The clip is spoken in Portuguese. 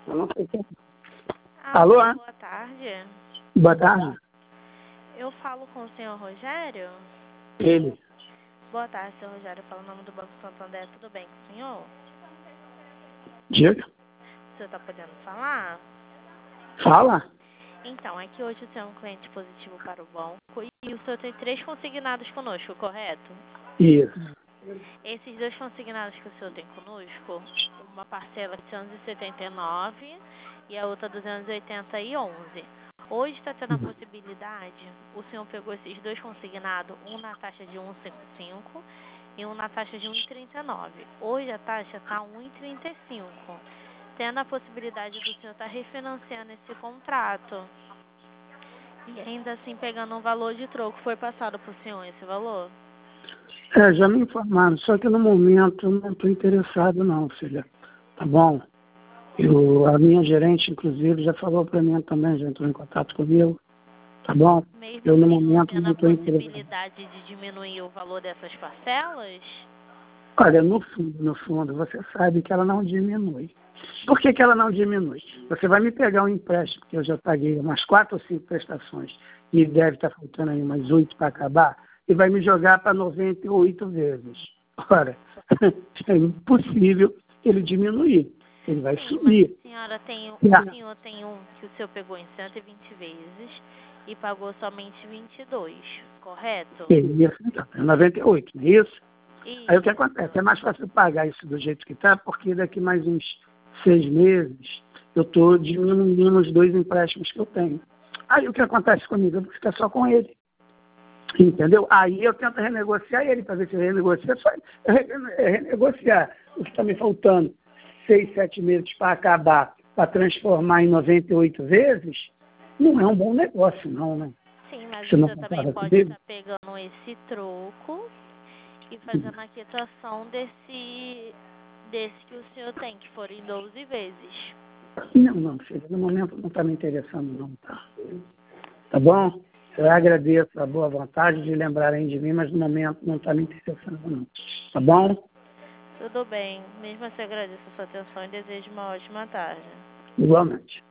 Eu não sei quem. Alô, Alô? boa tarde. Boa tarde. Eu falo com o senhor Rogério? Ele. Boa tarde, senhor Rogério. Eu falo o nome do Banco Santander. Tudo bem com o senhor? Diga. O senhor está podendo falar? Fala. Então, é que hoje o senhor é um cliente positivo para o banco e o senhor tem 3 consignados conosco, correto? Isso. Esses 2 consignados que o senhor tem conosco, uma parcela de 179 e a outra 280,11. Hoje está tendo a possibilidade, o senhor pegou esses 2 consignados, um na taxa de 1,55 e um na taxa de 1,39. Hoje a taxa está 1,35, tendo a possibilidade do senhor estar refinanciando esse contrato e ainda assim pegando um valor de troco. Foi passado para o senhor esse valor? Já me informaram, só que no momento eu não estou interessado não, filha. Tá bom? A minha gerente, inclusive, já falou para mim também, já entrou em contato comigo. Tá bom? Mesmo Eu, no assim, não momento, tendo não a estou interessado. possibilidade de diminuir o valor dessas parcelas? Olha, no fundo, você sabe que ela não diminui. Por que ela não diminui? Você vai me pegar um empréstimo, que eu já paguei umas 4 ou 5 prestações, e deve estar faltando aí umas 8 para acabar, e vai me jogar para 98 vezes. Ora, é impossível ele diminuir. Ele vai Sim, subir. mas a senhora tem, o Não. senhor tem um que o senhor pegou em 120 vezes e pagou somente 22, correto? Isso, então, é 98, não é isso? Aí o que Isso. acontece? É mais fácil pagar isso do jeito que está, porque daqui mais uns 6 meses eu estou diminuindo os 2 empréstimos que eu tenho. Aí o que acontece comigo? Eu vou ficar só com ele. Entendeu? Aí eu tento renegociar ele para ver se eu renegocio. Só renegociar o que está me faltando 6, 7 meses para acabar, para transformar em 98 vezes, não é um bom negócio, não, né? Sim, mas Você o não senhor também concorda pode comigo? estar pegando esse troco e fazendo a quitação desse que o senhor tem, que foram em 12 vezes. Não, filha, no momento não está me interessando, não, tá? Tá bom? Eu agradeço a boa vontade de lembrarem de mim, mas no momento não está me interessando, não. Tá bom? Tudo bem. Mesmo assim, agradeço a sua atenção e desejo uma ótima tarde. Igualmente.